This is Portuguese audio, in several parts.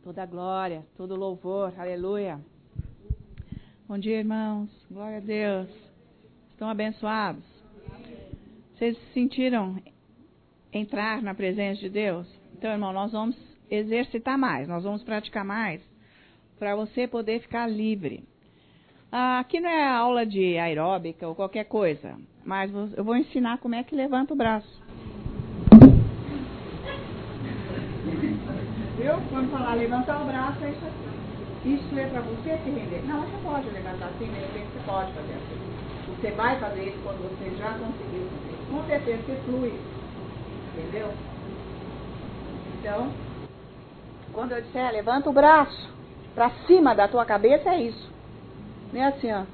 Toda glória, todo louvor, aleluia. Bom dia, irmãos. Glória a Deus. Estão abençoados? Vocês sentiram entrar na presença de Deus? Então, irmão, nós vamos exercitar mais, nós vamos praticar mais, para você poder ficar livre. Aqui não é aula de aeróbica ou qualquer coisa, mas eu vou ensinar como é que levanta o braço. Viu? Quando falar levantar o braço, é isso aqui. Isso é para você se render. Não, você pode levantar assim, de repente você pode fazer assim. Você vai fazer isso quando você já conseguiu fazer. Com certeza você flui. Entendeu? Então, quando eu disser levanta o braço para cima da tua cabeça, é isso. Não é assim, ó.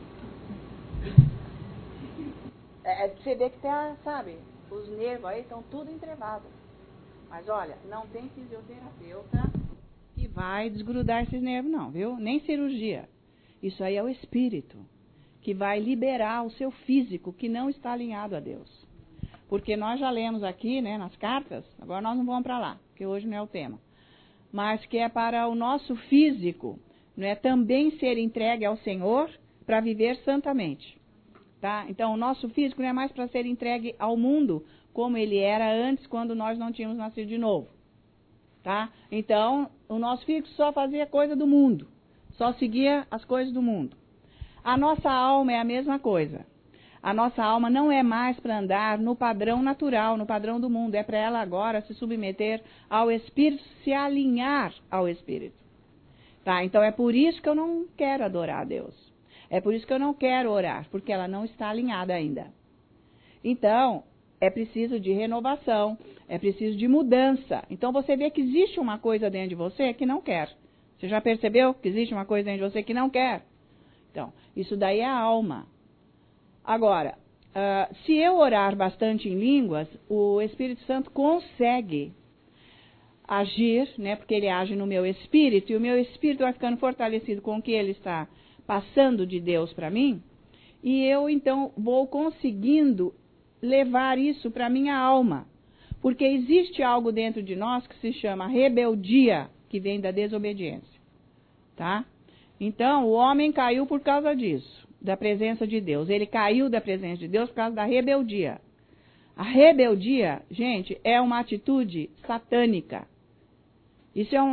Você vê que tá, sabe, os nervos aí estão tudo entrevados. Mas olha, não tem fisioterapeuta que vai desgrudar esses nervos não, viu? Nem cirurgia. Isso aí é o espírito que vai liberar o seu físico que não está alinhado a Deus. Porque nós já lemos aqui, né, nas cartas, agora nós não vamos para lá, porque hoje não é o tema. Mas que é para o nosso físico, não é, também ser entregue ao Senhor para viver santamente. Tá? Então, o nosso físico não é mais para ser entregue ao mundo, como ele era antes, quando nós não tínhamos nascido de novo. Tá? Então, o nosso físico só fazia coisa do mundo, só seguia as coisas do mundo. A nossa alma é a mesma coisa. A nossa alma não é mais para andar no padrão natural, no padrão do mundo, é para ela agora se submeter ao Espírito, se alinhar ao Espírito. Tá? Então, é por isso que eu não quero adorar a Deus. É por isso que eu não quero orar, porque ela não está alinhada ainda. Então, é preciso de renovação, é preciso de mudança. Então, você vê que existe uma coisa dentro de você que não quer. Você já percebeu que existe uma coisa dentro de você que não quer? Então, isso daí é a alma. Agora, se eu orar bastante em línguas, o Espírito Santo consegue agir, né, porque ele age no meu espírito, e o meu espírito vai ficando fortalecido com o que ele está passando de Deus para mim, e eu então vou conseguindo levar isso para a minha alma. Porque existe algo dentro de nós que se chama rebeldia, que vem da desobediência. Tá? Então, o homem caiu por causa disso, da presença de Deus. Ele caiu da presença de Deus por causa da rebeldia. A rebeldia, gente, é uma atitude satânica. Isso é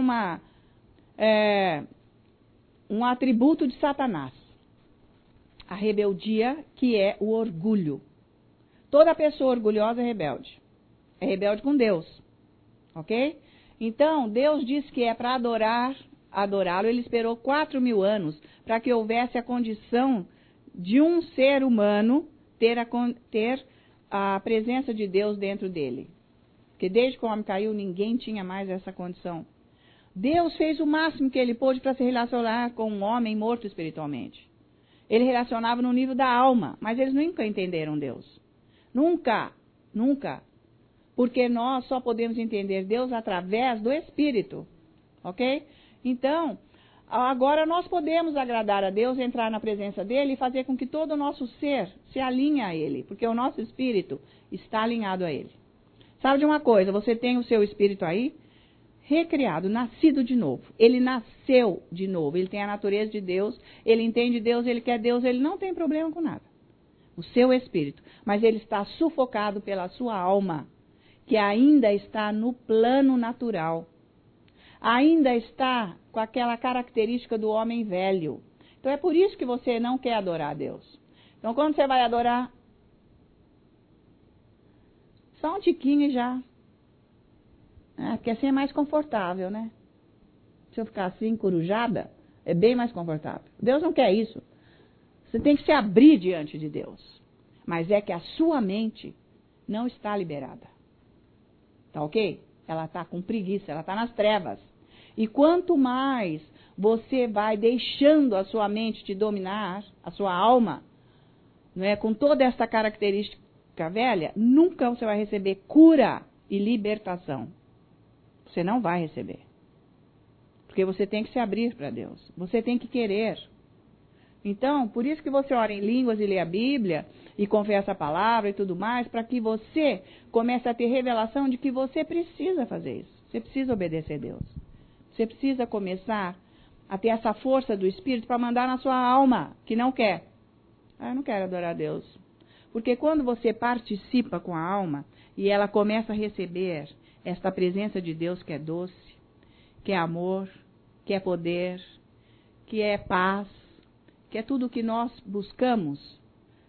um atributo de Satanás. A rebeldia, que é o orgulho. Toda pessoa orgulhosa é rebelde. É rebelde com Deus. Ok? Então, Deus disse que é para adorá-lo. Ele esperou 4.000 anos para que houvesse a condição de um ser humano ter a presença de Deus dentro dele. Porque desde que o homem caiu, ninguém tinha mais essa condição. Deus fez o máximo que ele pôde para se relacionar com um homem morto espiritualmente. Ele relacionava no nível da alma, mas eles nunca entenderam Deus. Nunca, nunca. Porque nós só podemos entender Deus através do Espírito. Ok? Então, agora nós podemos agradar a Deus, entrar na presença dEle e fazer com que todo o nosso ser se alinhe a Ele. Porque o nosso espírito está alinhado a Ele. Sabe de uma coisa? Você tem o seu espírito aí, recriado, nascido de novo. Ele nasceu de novo. Ele tem a natureza de Deus, ele entende Deus, ele quer Deus, ele não tem problema com nada. O seu espírito. Mas ele está sufocado pela sua alma, que ainda está no plano natural. Ainda está com aquela característica do homem velho. Então é por isso que você não quer adorar a Deus. Então quando você vai adorar, só um tiquinho já. Porque assim é mais confortável, né? Se eu ficar assim, corujada, é bem mais confortável. Deus não quer isso. Você tem que se abrir diante de Deus. Mas é que a sua mente não está liberada. Tá ok? Ela está com preguiça, ela está nas trevas. E quanto mais você vai deixando a sua mente te dominar, a sua alma, não é, com toda essa característica velha, nunca você vai receber cura e libertação. Você não vai receber. Porque você tem que se abrir para Deus. Você tem que querer. Então, por isso que você ora em línguas e lê a Bíblia e confessa a palavra e tudo mais, para que você comece a ter revelação de que você precisa fazer isso. Você precisa obedecer a Deus. Você precisa começar a ter essa força do Espírito para mandar na sua alma, que não quer. Eu não quero adorar a Deus. Porque quando você participa com a alma e ela começa a receber esta presença de Deus que é doce, que é amor, que é poder, que é paz, que é tudo o que nós buscamos,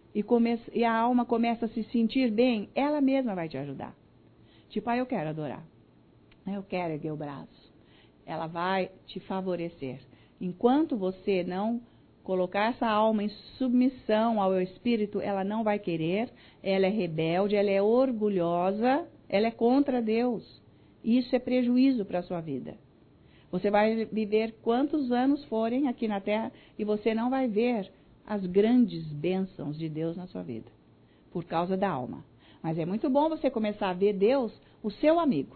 e a alma começa a se sentir bem, ela mesma vai te ajudar. Tipo, eu quero adorar. Eu quero erguer o braço. Ela vai te favorecer. Enquanto você não colocar essa alma em submissão ao Espírito, ela não vai querer, ela é rebelde, ela é orgulhosa, ela é contra Deus. Isso é prejuízo para a sua vida. Você vai viver quantos anos forem aqui na Terra e você não vai ver as grandes bênçãos de Deus na sua vida, por causa da alma. Mas é muito bom você começar a ver Deus, o seu amigo.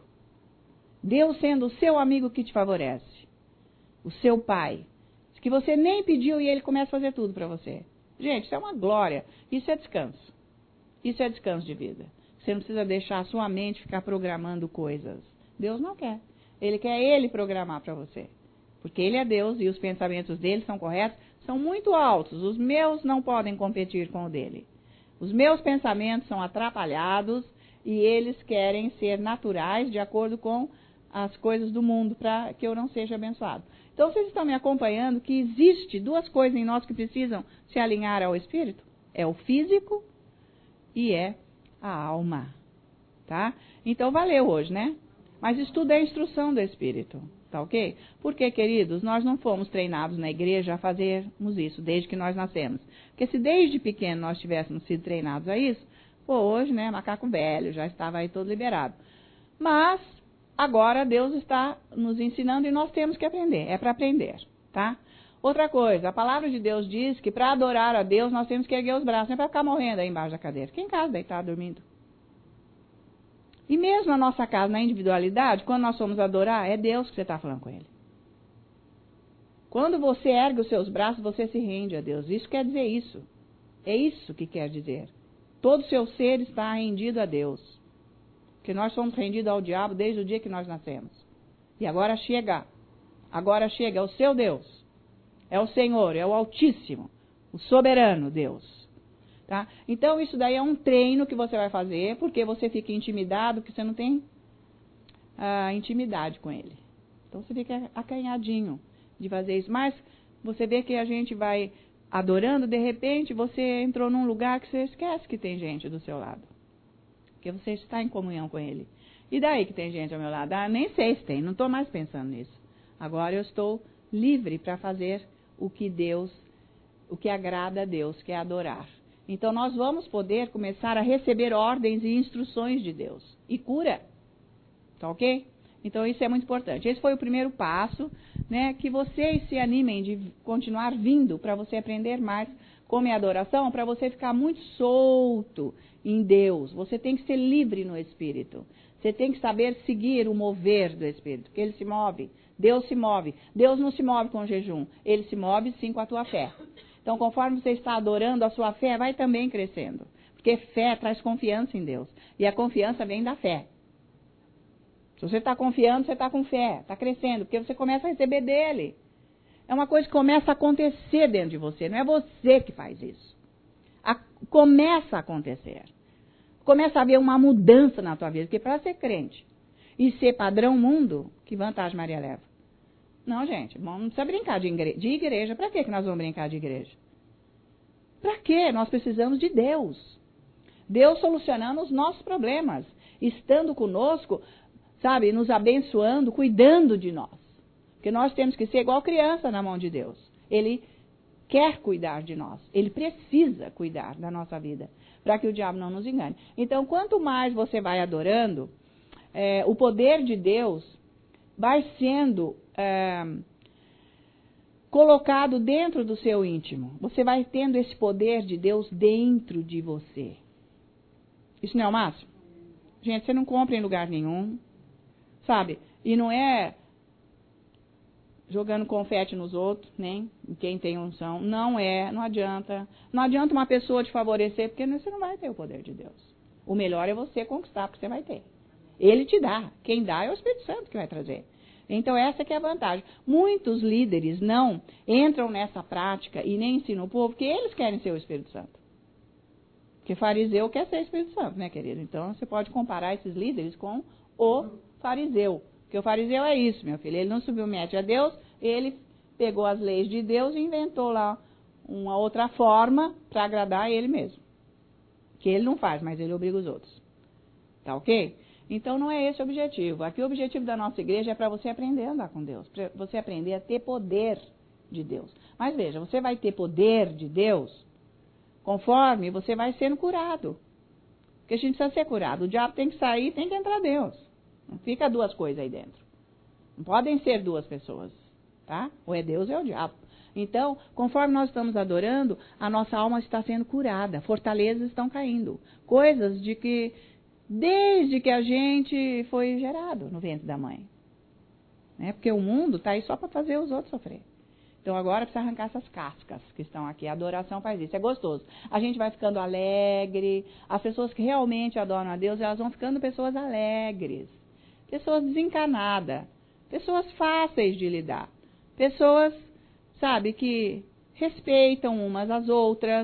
Deus sendo o seu amigo que te favorece. O seu pai. Que você nem pediu e ele começa a fazer tudo para você. Gente, isso é uma glória. Isso é descanso. Isso é descanso de vida. Você não precisa deixar a sua mente ficar programando coisas. Deus não quer. Ele quer ele programar para você. Porque ele é Deus e os pensamentos dele são corretos, são muito altos. Os meus não podem competir com o dele. Os meus pensamentos são atrapalhados e eles querem ser naturais de acordo com as coisas do mundo para que eu não seja abençoado. Então, vocês estão me acompanhando que existe duas coisas em nós que precisam se alinhar ao Espírito? É o físico e é a alma, tá? Então, valeu hoje, né? Mas estuda a instrução do Espírito, tá ok? Porque, queridos, nós não fomos treinados na igreja a fazermos isso desde que nós nascemos. Porque se desde pequeno nós tivéssemos sido treinados a isso, pô, hoje, né, macaco velho, já estava aí todo liberado. Mas agora Deus está nos ensinando e nós temos que aprender. É para aprender, tá? Outra coisa, a palavra de Deus diz que para adorar a Deus nós temos que erguer os braços, não é para ficar morrendo aí embaixo da cadeira. Fica em casa, deitado, dormindo. E mesmo na nossa casa, na individualidade, quando nós somos adorar, é Deus que você está falando com Ele. Quando você ergue os seus braços, você se rende a Deus. Isso quer dizer isso. É isso que quer dizer. Todo o seu ser está rendido a Deus. Porque nós somos rendidos ao diabo desde o dia que nós nascemos. E agora chega, é o seu Deus. É o Senhor, é o Altíssimo, o soberano Deus. Tá? Então isso daí é um treino que você vai fazer, porque você fica intimidado, porque você não tem intimidade com ele. Então você fica acanhadinho de fazer isso. Mas você vê que a gente vai adorando, de repente você entrou num lugar que você esquece que tem gente do seu lado. Porque você está em comunhão com ele. E daí que tem gente ao meu lado? Nem sei se tem, não estou mais pensando nisso. Agora eu estou livre para fazer o que agrada a Deus, que é adorar. Então nós vamos poder começar a receber ordens e instruções de Deus. E cura. Tá ok? Então isso é muito importante. Esse foi o primeiro passo, né? Que vocês se animem de continuar vindo para você aprender mais como é adoração, para você ficar muito solto em Deus. Você tem que ser livre no Espírito. Você tem que saber seguir o mover do Espírito, porque ele se move. Deus se move. Deus não se move com jejum. Ele se move sim com a tua fé. Então, conforme você está adorando, a sua fé vai também crescendo. Porque fé traz confiança em Deus. E a confiança vem da fé. Se você está confiando, você está com fé. Está crescendo, porque você começa a receber dele. É uma coisa que começa a acontecer dentro de você. Não é você que faz isso. Começa a acontecer. Começa a haver uma mudança na tua vida. Porque para ser crente e ser padrão mundo, que vantagem Maria leva? Não, gente, não precisa brincar de igreja. Para que nós vamos brincar de igreja? Para quê? Nós precisamos de Deus. Deus solucionando os nossos problemas. Estando conosco, sabe, nos abençoando, cuidando de nós. Porque nós temos que ser igual criança na mão de Deus. Ele quer cuidar de nós. Ele precisa cuidar da nossa vida. Para que o diabo não nos engane. Então, quanto mais você vai adorando, o poder de Deus vai sendo colocado dentro do seu íntimo. Você vai tendo esse poder de Deus dentro de você. Isso não é o máximo? Gente, você não compra em lugar nenhum, sabe? E não é jogando confete nos outros, nem em quem tem unção. Não adianta. Não adianta uma pessoa te favorecer, porque você não vai ter o poder de Deus. O melhor é você conquistar, porque você vai ter. Ele te dá. Quem dá é o Espírito Santo que vai trazer. Então, essa que é a vantagem. Muitos líderes não entram nessa prática e nem ensinam o povo, porque eles querem ser o Espírito Santo. Porque fariseu quer ser Espírito Santo, né, querido? Então, você pode comparar esses líderes com o fariseu. Porque o fariseu é isso, meu filho. Ele não submete a Deus, ele pegou as leis de Deus e inventou lá uma outra forma para agradar ele mesmo. Que ele não faz, mas ele obriga os outros. Tá ok? Então, não é esse o objetivo. Aqui o objetivo da nossa igreja é para você aprender a andar com Deus. Para você aprender a ter poder de Deus. Mas veja, você vai ter poder de Deus conforme você vai sendo curado. Porque a gente precisa ser curado. O diabo tem que sair, tem que entrar Deus. Não fica duas coisas aí dentro. Não podem ser duas pessoas. Tá? Ou é Deus ou é o diabo. Então, conforme nós estamos adorando, a nossa alma está sendo curada. Fortalezas estão caindo. Coisas de que... Desde que a gente foi gerado no ventre da mãe. Né? Porque o mundo está aí só para fazer os outros sofrer. Então agora precisa arrancar essas cascas que estão aqui. A adoração faz isso. É gostoso. A gente vai ficando alegre. As pessoas que realmente adoram a Deus, elas vão ficando pessoas alegres. Pessoas desencanadas. Pessoas fáceis de lidar. Pessoas, sabe, que respeitam umas às outras.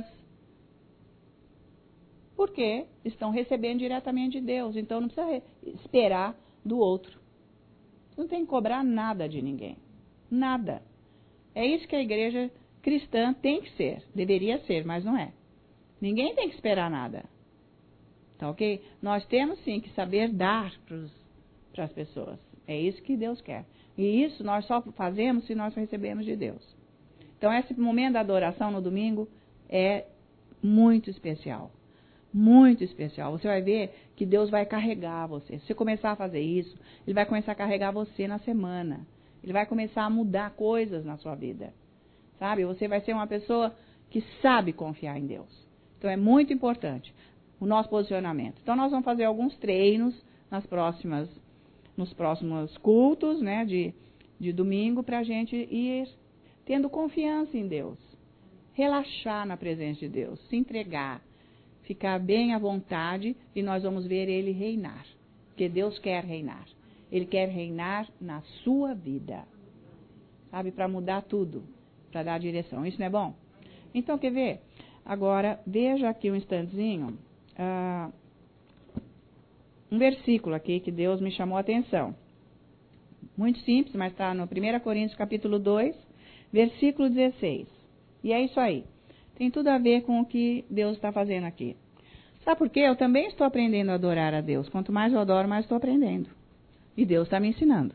Porque estão recebendo diretamente de Deus. Então não precisa esperar do outro. Você não tem que cobrar nada de ninguém. Nada. É isso que a igreja cristã tem que ser. Deveria ser, mas não é. Ninguém tem que esperar nada. Tá ok? Nós temos sim que saber dar para as pessoas. É isso que Deus quer. E isso nós só fazemos se nós recebemos de Deus. Então esse momento da adoração no domingo é muito especial. Muito especial. Você vai ver que Deus vai carregar você. Se você começar a fazer isso, Ele vai começar a carregar você na semana. Ele vai começar a mudar coisas na sua vida. Sabe? Você vai ser uma pessoa que sabe confiar em Deus. Então é muito importante o nosso posicionamento. Então nós vamos fazer alguns treinos nos próximos cultos, né, de domingo, para a gente ir tendo confiança em Deus. Relaxar na presença de Deus. Se entregar. Ficar bem à vontade e nós vamos ver Ele reinar. Porque Deus quer reinar. Ele quer reinar na sua vida. Sabe? Para mudar tudo. Para dar direção. Isso não é bom? Então, quer ver? Agora, veja aqui um instantezinho. Um versículo aqui que Deus me chamou a atenção. Muito simples, mas está no 1 Coríntios capítulo 2, versículo 16. E é isso aí. Tem tudo a ver com o que Deus está fazendo aqui. Sabe por quê? Eu também estou aprendendo a adorar a Deus. Quanto mais eu adoro, mais estou aprendendo. E Deus está me ensinando.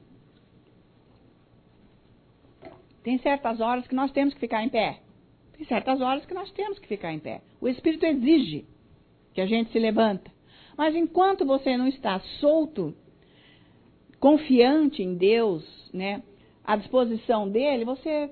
Tem certas horas que nós temos que ficar em pé. Tem certas horas que nós temos que ficar em pé. O Espírito exige que a gente se levanta. Mas enquanto você não está solto, confiante em Deus, né, à disposição dele, você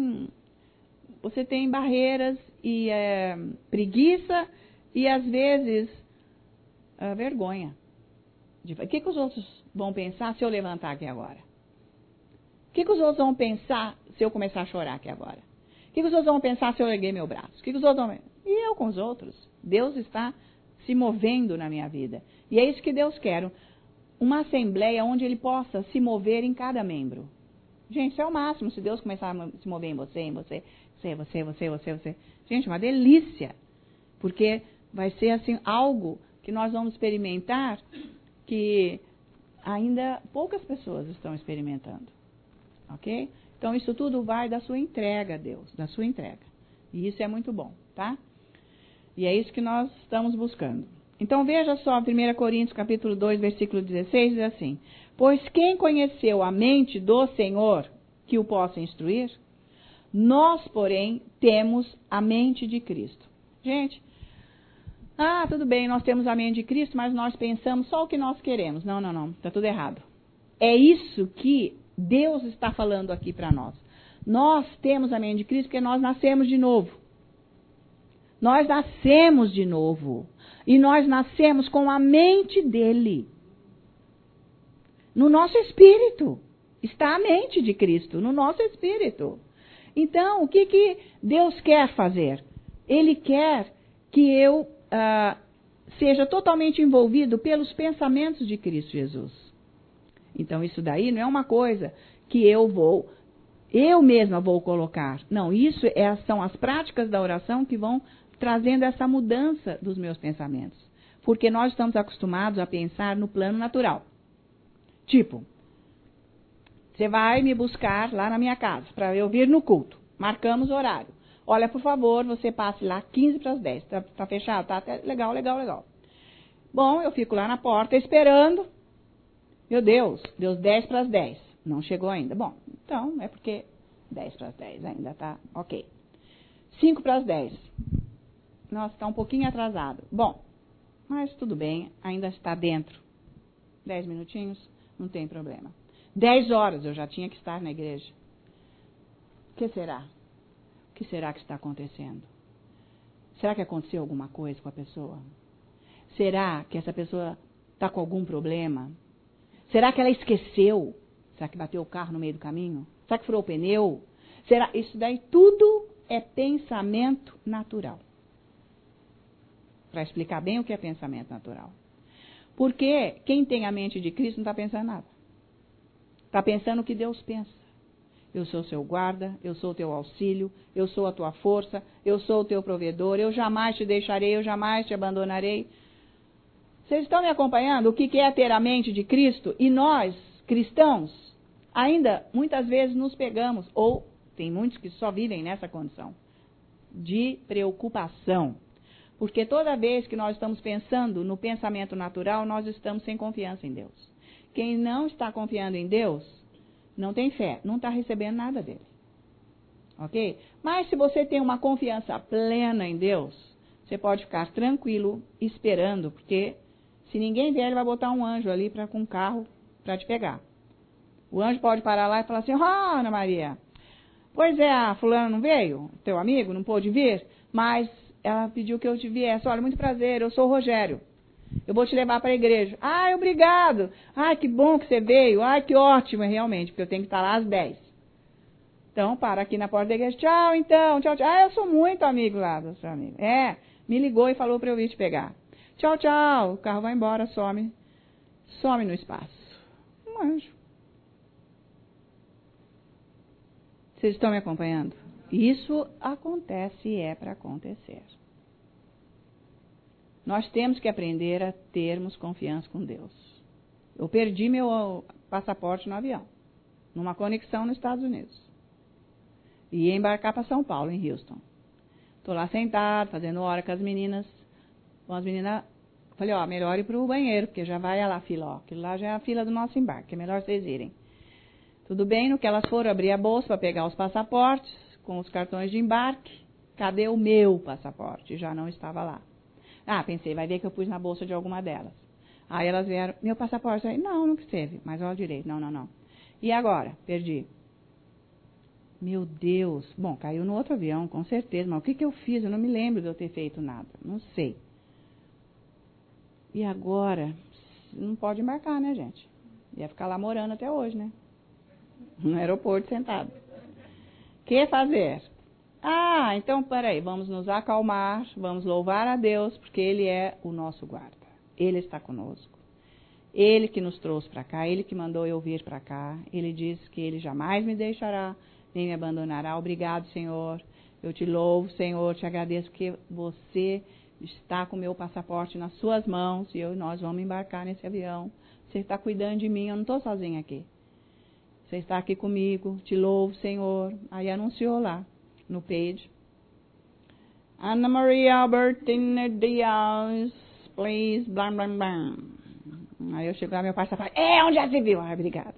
tem barreiras e preguiça e, às vezes, vergonha. O que os outros vão pensar se eu levantar aqui agora? O que os outros vão pensar se eu começar a chorar aqui agora? O que os outros vão pensar se eu erguer meu braço? O que os outros vão... E eu com os outros. Deus está se movendo na minha vida. E é isso que Deus quer. Uma assembleia onde Ele possa se mover em cada membro. Gente, isso é o máximo. Se Deus começar a se mover em você. Gente, uma delícia. Porque vai ser assim algo que nós vamos experimentar que ainda poucas pessoas estão experimentando. Ok? Então isso tudo vai da sua entrega a Deus, da sua entrega. E isso é muito bom, tá? E é isso que nós estamos buscando. Então veja só, 1 Coríntios capítulo 2, versículo 16, diz assim: pois quem conheceu a mente do Senhor que o possa instruir? Nós, porém, temos a mente de Cristo. Gente, tudo bem, nós temos a mente de Cristo, mas nós pensamos só o que nós queremos. Não, está tudo errado. É isso que Deus está falando aqui para nós. Nós temos a mente de Cristo porque nós nascemos de novo. Nós nascemos de novo. E nós nascemos com a mente dele. No nosso espírito. Está a mente de Cristo, no nosso espírito. Então, o que Deus quer fazer? Ele quer que eu seja totalmente envolvido pelos pensamentos de Cristo Jesus. Então, isso daí não é uma coisa que eu mesma vou colocar. Não, isso são as práticas da oração que vão trazendo essa mudança dos meus pensamentos. Porque nós estamos acostumados a pensar no plano natural. Tipo, você vai me buscar lá na minha casa para eu vir no culto. Marcamos o horário. Olha, por favor, você passe lá 15 para as 10. Tá fechado? Tá até legal. Bom, eu fico lá na porta esperando. Meu Deus, deu 10 para as 10. Não chegou ainda. Bom, então é porque 10 para as 10 ainda tá ok. 5 para as 10. Nossa, está um pouquinho atrasado. Bom, mas tudo bem, ainda está dentro. 10 minutinhos, não tem problema. 10 horas eu já tinha que estar na igreja. O que será? O que será que está acontecendo? Será que aconteceu alguma coisa com a pessoa? Será que essa pessoa está com algum problema? Será que ela esqueceu? Será que bateu o carro no meio do caminho? Será que furou o pneu? Será? Isso daí tudo é pensamento natural. Para explicar bem o que é pensamento natural. Porque quem tem a mente de Cristo não está pensando nada. Está pensando o que Deus pensa. Eu sou seu guarda, eu sou o teu auxílio, eu sou a tua força, eu sou o teu provedor, eu jamais te deixarei, eu jamais te abandonarei. Vocês estão me acompanhando? O que é ter a mente de Cristo? E nós, cristãos, ainda muitas vezes nos pegamos, ou tem muitos que só vivem nessa condição, de preocupação. Porque toda vez que nós estamos pensando no pensamento natural, nós estamos sem confiança em Deus. Quem não está confiando em Deus, não tem fé, não está recebendo nada dele. Ok? Mas se você tem uma confiança plena em Deus, você pode ficar tranquilo esperando, porque se ninguém vier, ele vai botar um anjo ali com um carro para te pegar. O anjo pode parar lá e falar assim: Ana Maria, pois é, a fulana não veio? Teu amigo não pôde vir? Mas ela pediu que eu te viesse. Olha, muito prazer, eu sou o Rogério. Eu vou te levar para a igreja. Ai, obrigado. Ai, que bom que você veio. Ai, que ótimo, realmente, porque eu tenho que estar lá às 10. Então, para aqui na porta da igreja. Tchau, então. Tchau, tchau. Ah, eu sou muito amigo lá do seu amigo. Me ligou e falou para eu vir te pegar. Tchau, tchau. O carro vai embora, some no espaço. Um anjo. Vocês estão me acompanhando? Isso acontece e é para acontecer. Nós temos que aprender a termos confiança com Deus. Eu perdi meu passaporte no avião, numa conexão nos Estados Unidos. E ia embarcar para São Paulo, em Houston. Estou lá sentado, fazendo hora com as meninas. Com as meninas, falei, melhor ir para o banheiro, porque já vai lá a fila, aquilo lá já é a fila do nosso embarque, é melhor vocês irem. Tudo bem, no que elas foram abrir a bolsa para pegar os passaportes, com os cartões de embarque, cadê o meu passaporte? Já não estava lá. Pensei, vai ver que eu pus na bolsa de alguma delas. Aí elas vieram, meu passaporte aí? Não esteve, mas olha direito, não. E agora? Perdi. Meu Deus, bom, caiu no outro avião, com certeza, mas o que eu fiz? Eu não me lembro de eu ter feito nada, não sei. E agora? Não pode embarcar, né, gente? Ia ficar lá morando até hoje, né? No aeroporto sentado. O que fazer? Então, peraí, vamos nos acalmar, vamos louvar a Deus, porque Ele é o nosso guarda. Ele está conosco. Ele que nos trouxe para cá, Ele que mandou eu vir para cá. Ele disse que Ele jamais me deixará, nem me abandonará. Obrigado, Senhor. Eu te louvo, Senhor, te agradeço que você está com o meu passaporte nas suas mãos e nós vamos embarcar nesse avião. Você está cuidando de mim, eu não estou sozinha aqui. Você está aqui comigo, te louvo, Senhor. Aí anunciou lá no page. Ana Maria Albertina Dias, please, blam, blam, blam. Aí eu chego lá, meu passaporte, onde já se viu? Obrigada.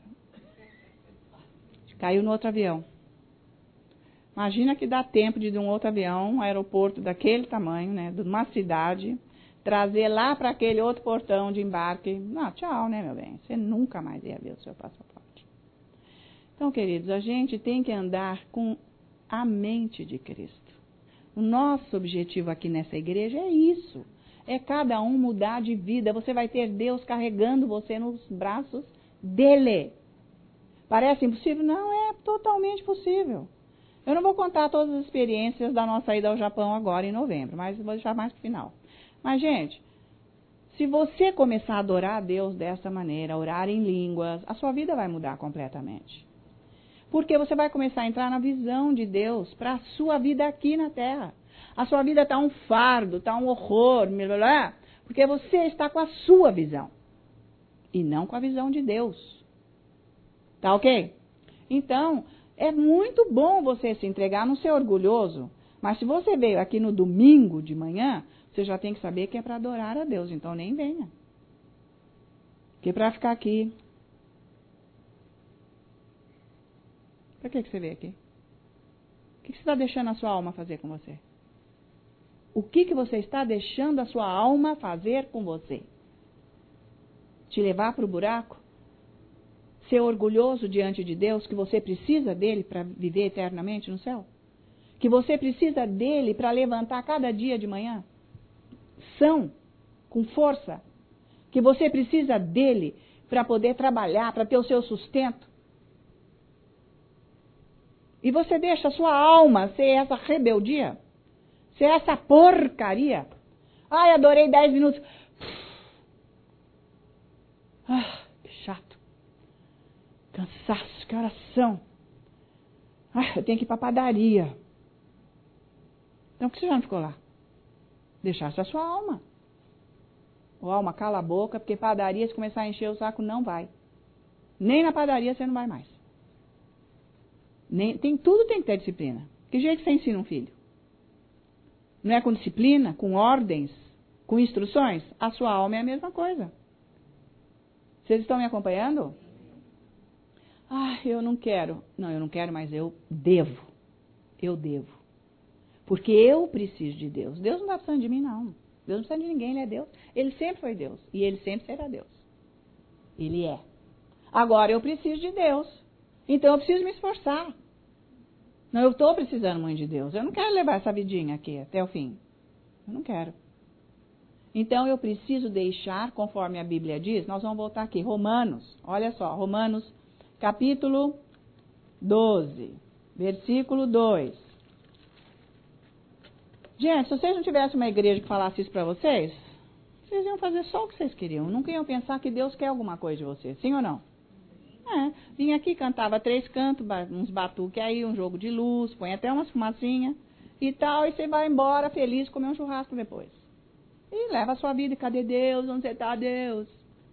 Caiu no outro avião. Imagina que dá tempo de um outro avião, um aeroporto daquele tamanho, né, de uma cidade, trazer lá para aquele outro portão de embarque. Não, tchau, né, meu bem? Você nunca mais ia ver o seu passaporte. Então, queridos, a gente tem que andar com a mente de Cristo. O nosso objetivo aqui nessa igreja é isso. É cada um mudar de vida. Você vai ter Deus carregando você nos braços dele. Parece impossível? Não, é totalmente possível. Eu não vou contar todas as experiências da nossa ida ao Japão agora em novembro, mas vou deixar mais para o final. Mas, gente, Se você começar a adorar a Deus dessa maneira, orar em línguas, a sua vida vai mudar completamente. Porque você vai começar a entrar na visão de Deus para a sua vida aqui na Terra. A sua vida está um fardo, está um horror, porque você está com a sua visão. E não com a visão de Deus. Tá ok? Então, é muito bom você se entregar, não ser orgulhoso. Mas se você veio aqui no domingo de manhã, você já tem que saber que é para adorar a Deus. Então nem venha. Porque para ficar aqui... Para que você veio aqui? O que você está deixando a sua alma fazer com você? O que você está deixando a sua alma fazer com você? Te levar para o buraco? Ser orgulhoso diante de Deus que você precisa dele para viver eternamente no céu? Que você precisa dele para levantar cada dia de manhã? São, com força. Que você precisa dele para poder trabalhar, para ter o seu sustento? E você deixa a sua alma ser essa rebeldia? Ser essa porcaria? Ai, adorei 10 minutos. Ah, que chato. Cansaço, que oração. Ah, eu tenho que ir para a padaria. Então, por que você já não ficou lá? Deixasse a sua alma. Ô, alma, cala a boca, porque padaria, se começar a encher o saco, não vai. Nem na padaria você não vai mais. Tudo tem que ter disciplina. Que jeito você ensina um filho? Não é com disciplina, com ordens, com instruções? A sua alma é a mesma coisa. Vocês estão me acompanhando? Ah, eu não quero. Não, eu não quero, mas eu devo. Eu devo. Porque eu preciso de Deus. Deus não está precisando de mim, não. Deus não precisa de ninguém, Ele é Deus. Ele sempre foi Deus. E Ele sempre será Deus. Ele é. Agora eu preciso de Deus. Então eu preciso me esforçar. Não, eu estou precisando muito de Deus. Eu não quero levar essa vidinha aqui até o fim. Eu não quero. Então eu preciso deixar, conforme a Bíblia diz, nós vamos voltar aqui, Romanos, olha só, Romanos capítulo 12, versículo 2. Gente, se vocês não tivessem uma igreja que falasse isso para vocês, vocês iam fazer só o que vocês queriam. Nunca iam pensar que Deus quer alguma coisa de vocês, sim ou não? Vinha aqui, cantava 3 cantos, uns batuques aí, um jogo de luz, põe até umas fumacinhas e tal, e você vai embora feliz comer um churrasco depois. E leva a sua vida, cadê Deus? Onde você está, Deus?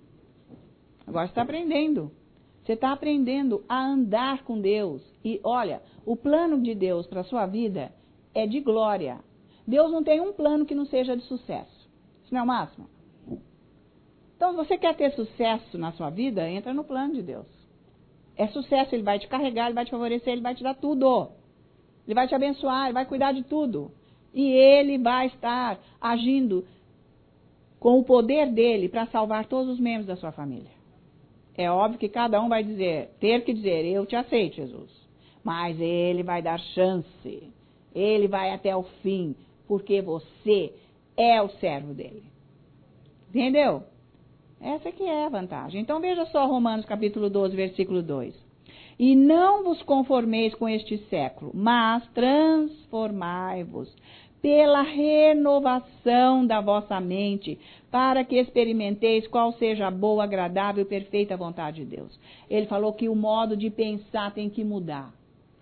Agora você está aprendendo. Você está aprendendo a andar com Deus. E olha, o plano de Deus para a sua vida é de glória. Deus não tem um plano que não seja de sucesso. Isso não é o máximo? Então, se você quer ter sucesso na sua vida, entra no plano de Deus. É sucesso, Ele vai te carregar, Ele vai te favorecer, Ele vai te dar tudo. Ele vai te abençoar, Ele vai cuidar de tudo. E Ele vai estar agindo com o poder dEle para salvar todos os membros da sua família. É óbvio que cada um vai ter que dizer, eu te aceito, Jesus. Mas Ele vai dar chance. Ele vai até o fim, porque você é o servo dEle. Entendeu? Essa que é a vantagem. Então veja só Romanos capítulo 12, versículo 2. E não vos conformeis com este século, mas transformai-vos pela renovação da vossa mente, para que experimenteis qual seja a boa, agradável e perfeita vontade de Deus. Ele falou que o modo de pensar tem que mudar.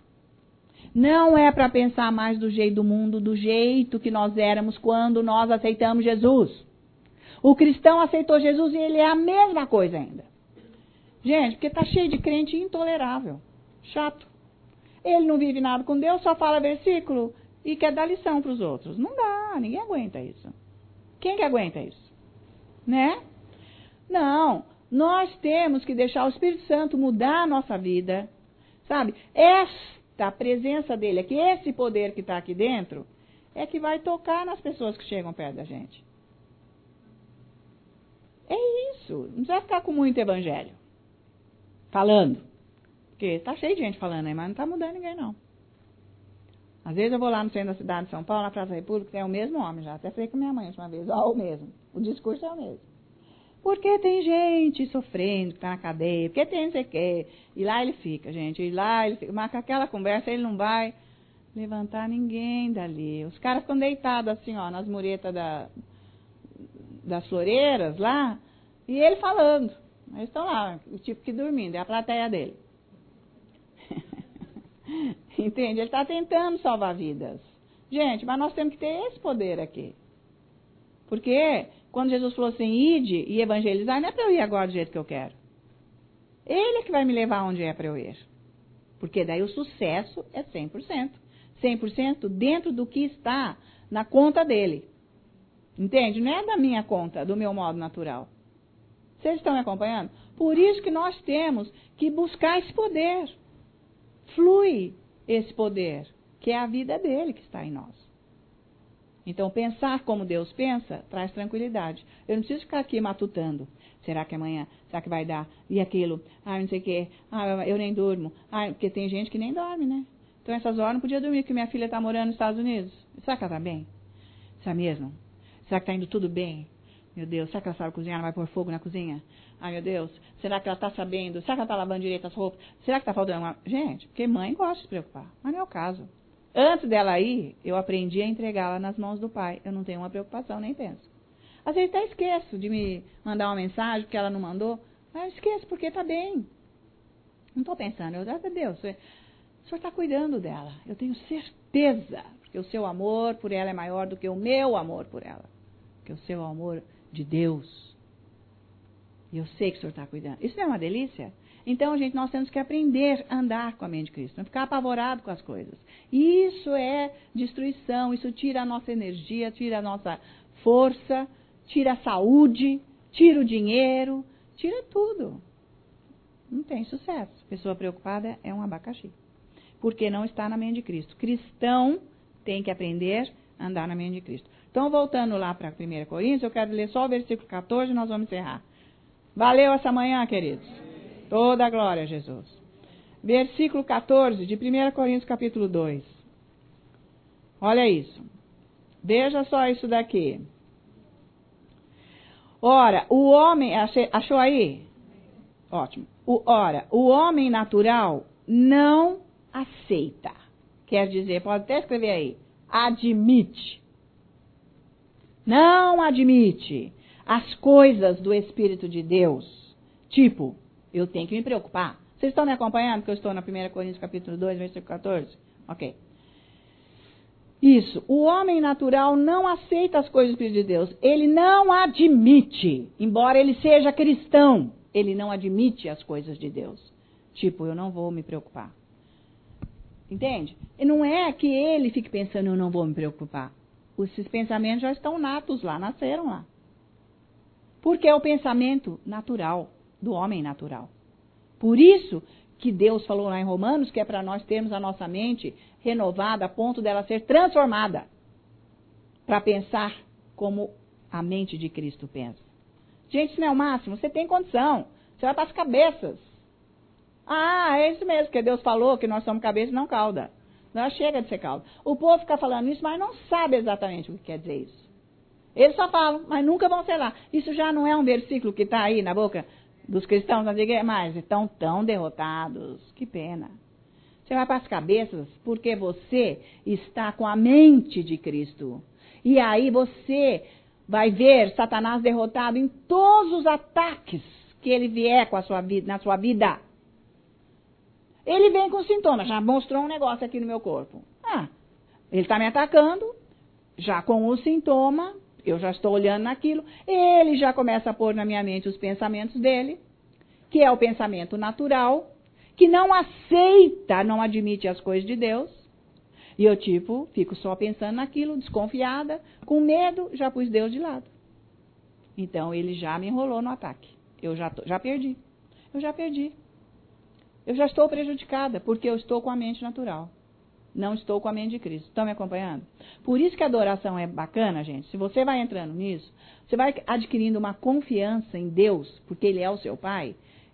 Não é para pensar mais do jeito do mundo, do jeito que nós éramos quando nós aceitamos Jesus. O cristão aceitou Jesus e ele é a mesma coisa ainda. Gente, porque está cheio de crente intolerável, chato. Ele não vive nada com Deus, só fala versículo e quer dar lição para os outros. Não dá, ninguém aguenta isso. Quem que aguenta isso? Né? Não, nós temos que deixar o Espírito Santo mudar a nossa vida, sabe? Esta presença dele aqui, esse poder que está aqui dentro, é que vai tocar nas pessoas que chegam perto da gente. É isso, não precisa ficar com muito evangelho, falando. Porque está cheio de gente falando aí, mas não está mudando ninguém não. Às vezes eu vou lá no centro da cidade de São Paulo, na Praça da República, tem o mesmo homem já. Até falei com minha mãe uma vez, ó, o mesmo. O discurso é o mesmo. Porque tem gente sofrendo, que está na cadeia, porque tem não sei o quê. E lá ele fica, gente, e lá ele fica. Mas com aquela conversa ele não vai levantar ninguém dali. Os caras ficam deitados assim, ó, nas muretas das floreiras lá, e ele falando. Eles estão lá, o tipo que dormindo, é a plateia dele. Entende? Ele está tentando salvar vidas. Gente, mas nós temos que ter esse poder aqui. Porque quando Jesus falou assim, ide e evangelizar, não é para eu ir agora do jeito que eu quero. Ele é que vai me levar onde é para eu ir. Porque daí o sucesso é 100%. 100% dentro do que está na conta dele. Entende? Não é da minha conta, do meu modo natural. Vocês estão me acompanhando? Por isso que nós temos que buscar esse poder. Flui esse poder, que é a vida dele que está em nós. Então, pensar como Deus pensa traz tranquilidade. Eu não preciso ficar aqui matutando. Será que amanhã? Será que vai dar? E aquilo? Não sei o quê. Eu nem durmo. Porque tem gente que nem dorme, né? Então, essas horas eu não podia dormir, porque minha filha está morando nos Estados Unidos. Será que ela está bem? Será mesmo? Será que está indo tudo bem? Meu Deus, será que ela sabe cozinhar? Ela vai pôr fogo na cozinha? Ai, meu Deus, será que ela está sabendo? Será que ela está lavando direito as roupas? Será que está faltando uma... Gente, porque mãe gosta de se preocupar, mas não é o caso. Antes dela ir, eu aprendi a entregá-la nas mãos do pai. Eu não tenho uma preocupação, nem penso. Às vezes até esqueço de me mandar uma mensagem porque ela não mandou. Mas eu esqueço porque está bem. Não estou pensando, graças a Deus, o senhor está cuidando dela. Eu tenho certeza, porque o seu amor por ela é maior do que o meu amor por ela. Porque o seu amor de Deus. E eu sei que o senhor está cuidando. Isso não é uma delícia? Então, gente, nós temos que aprender a andar com a mente de Cristo, não ficar apavorado com as coisas. Isso é destruição, isso tira a nossa energia, tira a nossa força, tira a saúde, tira o dinheiro, tira tudo. Não tem sucesso. Pessoa preocupada é um abacaxi. Porque não está na mente de Cristo. Cristão tem que aprender a andar na mente de Cristo. Então, voltando lá para 1 Coríntios, eu quero ler só o versículo 14 e nós vamos encerrar. Valeu essa manhã, queridos. Toda a glória a Jesus. Versículo 14 de 1 Coríntios capítulo 2. Olha isso. Veja só isso daqui. Ora, o homem... Achou aí? Ótimo. Ora, o homem natural não aceita. Quer dizer, pode até escrever aí. Admite. Não admite as coisas do Espírito de Deus. Tipo, eu tenho que me preocupar. Vocês estão me acompanhando? Que eu estou na 1 Coríntios capítulo 2, versículo 14? Ok. Isso. O homem natural não aceita as coisas do Espírito de Deus. Ele não admite. Embora ele seja cristão, ele não admite as coisas de Deus. Tipo, eu não vou me preocupar. Entende? E não é que ele fique pensando, eu não vou me preocupar. Esses pensamentos já estão natos lá, nasceram lá. Porque é o pensamento natural, do homem natural. Por isso que Deus falou lá em Romanos que é para nós termos a nossa mente renovada a ponto dela ser transformada para pensar como a mente de Cristo pensa. Gente, isso não é o máximo. Você tem condição. Você vai para as cabeças. É isso mesmo, que Deus falou que nós somos cabeça e não cauda. Nós chega de ser cauda. O povo fica falando isso, mas não sabe exatamente o que quer dizer isso. Eles só falam, mas nunca vão ser lá. Isso já não é um versículo que está aí na boca dos cristãos nas igrejas, mas estão tão derrotados. Que pena. Você vai para as cabeças porque você está com a mente de Cristo. E aí você vai ver Satanás derrotado em todos os ataques que ele vier com a sua vida, na sua vida. Ele vem com sintomas. Já mostrou um negócio aqui no meu corpo. Ele está me atacando, já com o sintoma, eu já estou olhando naquilo. Ele já começa a pôr na minha mente os pensamentos dele, que é o pensamento natural, que não aceita, não admite as coisas de Deus. E eu, fico só pensando naquilo, desconfiada, com medo, já pus Deus de lado. Então, ele já me enrolou no ataque. Eu já perdi. Eu já perdi. Eu já estou prejudicada, porque eu estou com a mente natural. Não estou com a mente de Cristo. Estão me acompanhando? Por isso que a adoração é bacana, gente. Se você vai entrando nisso, você vai adquirindo uma confiança em Deus, porque Ele é o seu Pai.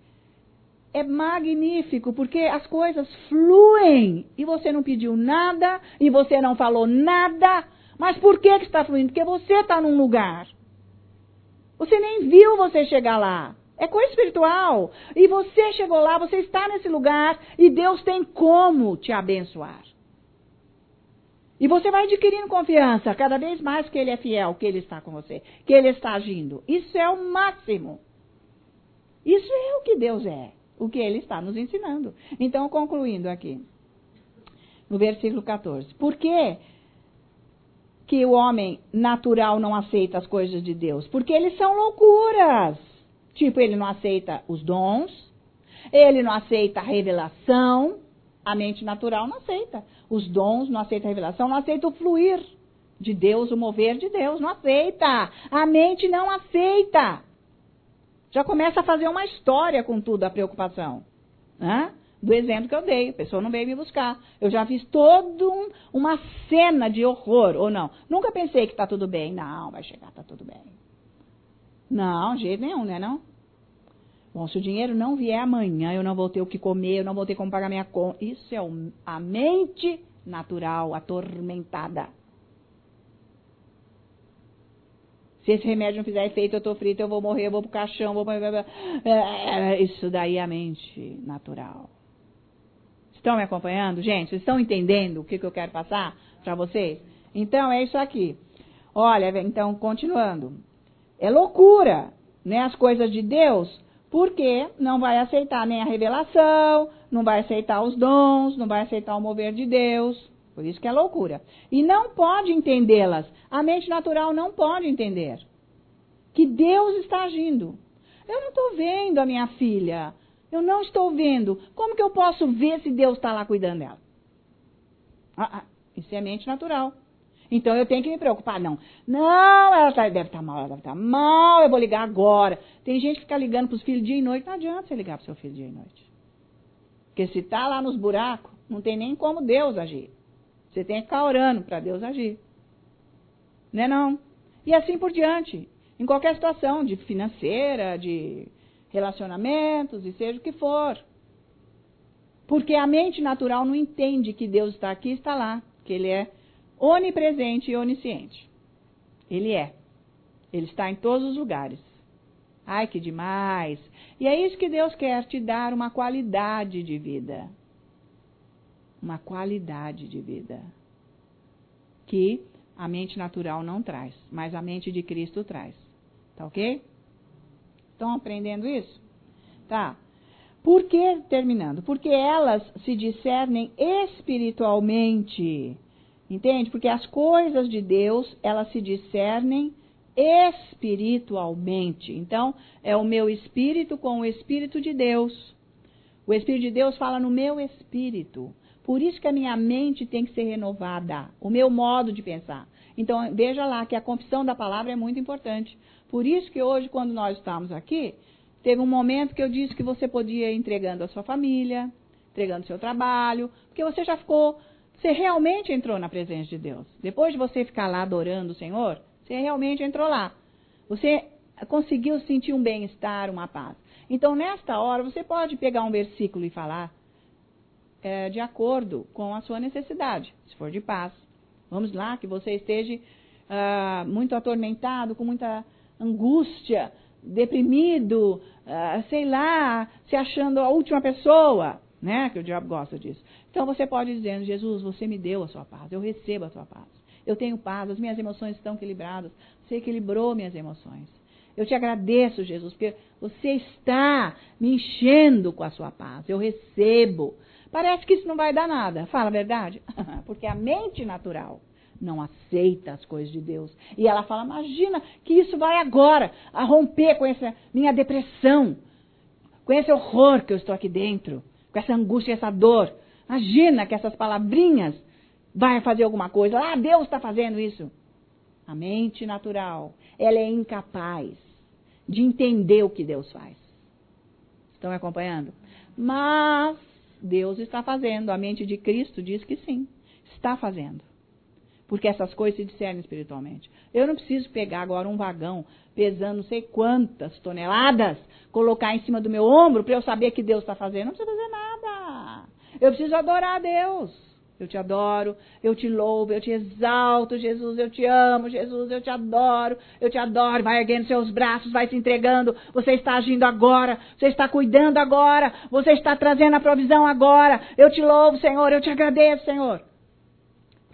É magnífico, porque as coisas fluem. E você não pediu nada, e você não falou nada. Mas por que está fluindo? Porque você está num lugar. Você nem viu você chegar lá. É coisa espiritual. E você chegou lá, você está nesse lugar, e Deus tem como te abençoar. E você vai adquirindo confiança cada vez mais que ele é fiel, que ele está com você, que ele está agindo. Isso é o máximo. Isso é o que Deus é, o que ele está nos ensinando. Então, concluindo aqui, no versículo 14. Por que o homem natural não aceita as coisas de Deus? Porque eles são loucuras. Tipo, ele não aceita os dons, ele não aceita a revelação, a mente natural não aceita. Os dons não aceita a revelação, não aceita o fluir de Deus, o mover de Deus, não aceita. A mente não aceita. Já começa a fazer uma história com tudo, a preocupação. Né? Do exemplo que eu dei, a pessoa não veio me buscar. Eu já fiz toda uma cena de horror, ou não? Nunca pensei que está tudo bem. Não, vai chegar, está tudo bem. Não, de jeito nenhum, né não? Bom, se o dinheiro não vier amanhã, eu não vou ter o que comer, eu não vou ter como pagar minha conta. Isso é a mente natural, atormentada. Se esse remédio não fizer efeito, eu estou frita, eu vou morrer, eu vou pro caixão, Isso daí é a mente natural. Estão me acompanhando, gente? Vocês estão entendendo o que eu quero passar para vocês? Então, é isso aqui. Olha, então, continuando. É loucura, né? As coisas de Deus, porque não vai aceitar nem a revelação, não vai aceitar os dons, não vai aceitar o mover de Deus. Por isso que é loucura. E não pode entendê-las. A mente natural não pode entender que Deus está agindo. Eu não estou vendo a minha filha. Eu não estou vendo. Como que eu posso ver se Deus está lá cuidando dela? Isso é mente natural. Então eu tenho que me preocupar. Não, ela deve estar mal, ela deve estar mal, eu vou ligar agora. Tem gente que fica ligando para os filhos dia e noite. Não adianta você ligar para o seu filho dia e noite. Porque se está lá nos buracos, não tem nem como Deus agir. Você tem que ficar orando para Deus agir. Né não? E assim por diante. Em qualquer situação, de financeira, de relacionamentos, e seja o que for. Porque a mente natural não entende que Deus está aqui e está lá. Que Ele é onipresente e onisciente. Ele é. Ele está em todos os lugares. Ai, que demais! E é isso que Deus quer, te dar uma qualidade de vida. Uma qualidade de vida. Que a mente natural não traz, mas a mente de Cristo traz. Tá ok? Estão aprendendo isso? Tá. Por que, terminando? Porque elas se discernem espiritualmente. Entende? Porque as coisas de Deus, elas se discernem espiritualmente. Então, é o meu espírito com o Espírito de Deus. O Espírito de Deus fala no meu espírito. Por isso que a minha mente tem que ser renovada, o meu modo de pensar. Então, veja lá que a confissão da palavra é muito importante. Por isso que hoje, quando nós estamos aqui, teve um momento que eu disse que você podia ir entregando a sua família, entregando o seu trabalho, porque você já ficou, você realmente entrou na presença de Deus. Depois de você ficar lá adorando o Senhor, você realmente entrou lá. Você conseguiu sentir um bem-estar, uma paz. Então, nesta hora, você pode pegar um versículo e falar de acordo com a sua necessidade, se for de paz. Vamos lá, que você esteja muito atormentado, com muita angústia, deprimido, sei lá, se achando a última pessoa, né? Que o diabo gosta disso. Então você pode dizer, Jesus, você me deu a sua paz, eu recebo a sua paz. Eu tenho paz, as minhas emoções estão equilibradas, você equilibrou minhas emoções. Eu te agradeço, Jesus, porque você está me enchendo com a sua paz, eu recebo. Parece que isso não vai dar nada, fala a verdade? Porque a mente natural não aceita as coisas de Deus. E ela fala, imagina que isso vai agora a romper com essa minha depressão, com esse horror que eu estou aqui dentro, com essa angústia e essa dor. Imagina que essas palavrinhas vai fazer alguma coisa. Deus está fazendo isso. A mente natural, ela é incapaz de entender o que Deus faz. Estão me acompanhando? Mas Deus está fazendo. A mente de Cristo diz que sim, está fazendo. Porque essas coisas se discernem espiritualmente. Eu não preciso pegar agora um vagão pesando não sei quantas toneladas, colocar em cima do meu ombro para eu saber que Deus está fazendo. Não precisa fazer nada. Eu preciso adorar a Deus. Eu te adoro, eu te louvo, eu te exalto, Jesus, eu te amo, Jesus, eu te adoro, vai erguendo seus braços, vai se entregando, você está agindo agora, você está cuidando agora, você está trazendo a provisão agora, eu te louvo, Senhor, eu te agradeço, Senhor.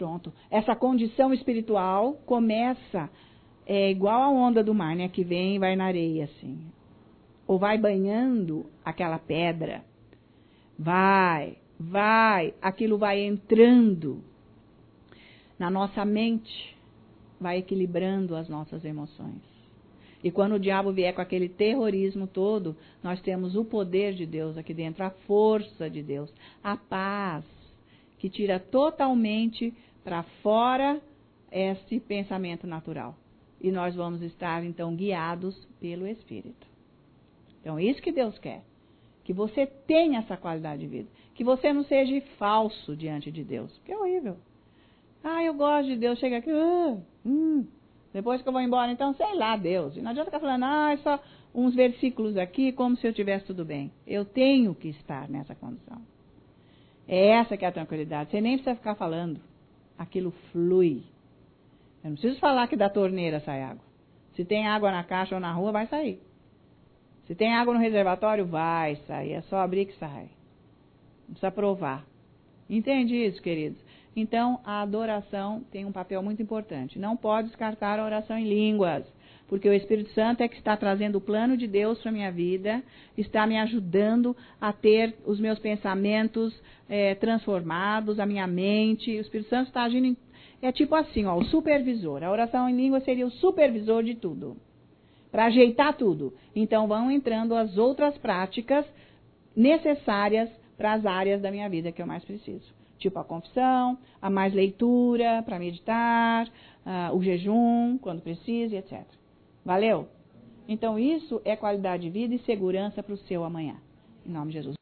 Pronto. Essa condição espiritual começa, igual a onda do mar, né? Que vem e vai na areia, assim. Ou vai banhando aquela pedra. Vai, aquilo vai entrando na nossa mente, vai equilibrando as nossas emoções. E quando o diabo vier com aquele terrorismo todo, nós temos o poder de Deus aqui dentro, a força de Deus, a paz, que tira totalmente para fora esse pensamento natural. E nós vamos estar, então, guiados pelo Espírito. Então, isso que Deus quer. Que você tenha essa qualidade de vida. Que você não seja falso diante de Deus. Porque é horrível. Eu gosto de Deus. Chega aqui. Depois que eu vou embora, então, sei lá, Deus. E não adianta ficar falando, é só uns versículos aqui, como se eu tivesse tudo bem. Eu tenho que estar nessa condição. É essa que é a tranquilidade. Você nem precisa ficar falando. Aquilo flui. Eu não preciso falar que da torneira sai água. Se tem água na caixa ou na rua, vai sair. Se tem água no reservatório, vai sair. É só abrir que sai. Não precisa provar. Entende isso, queridos? Então, a adoração tem um papel muito importante. Não pode descartar a oração em línguas. Porque o Espírito Santo é que está trazendo o plano de Deus para a minha vida. Está me ajudando a ter os meus pensamentos transformados, a minha mente. O Espírito Santo está agindo é tipo assim, o supervisor. A oração em língua seria o supervisor de tudo. Para ajeitar tudo. Então vão entrando as outras práticas necessárias para as áreas da minha vida que eu mais preciso. Tipo a confissão, a mais leitura para meditar, o jejum quando preciso, etc. Valeu? Então isso é qualidade de vida e segurança para o seu amanhã. Em nome de Jesus.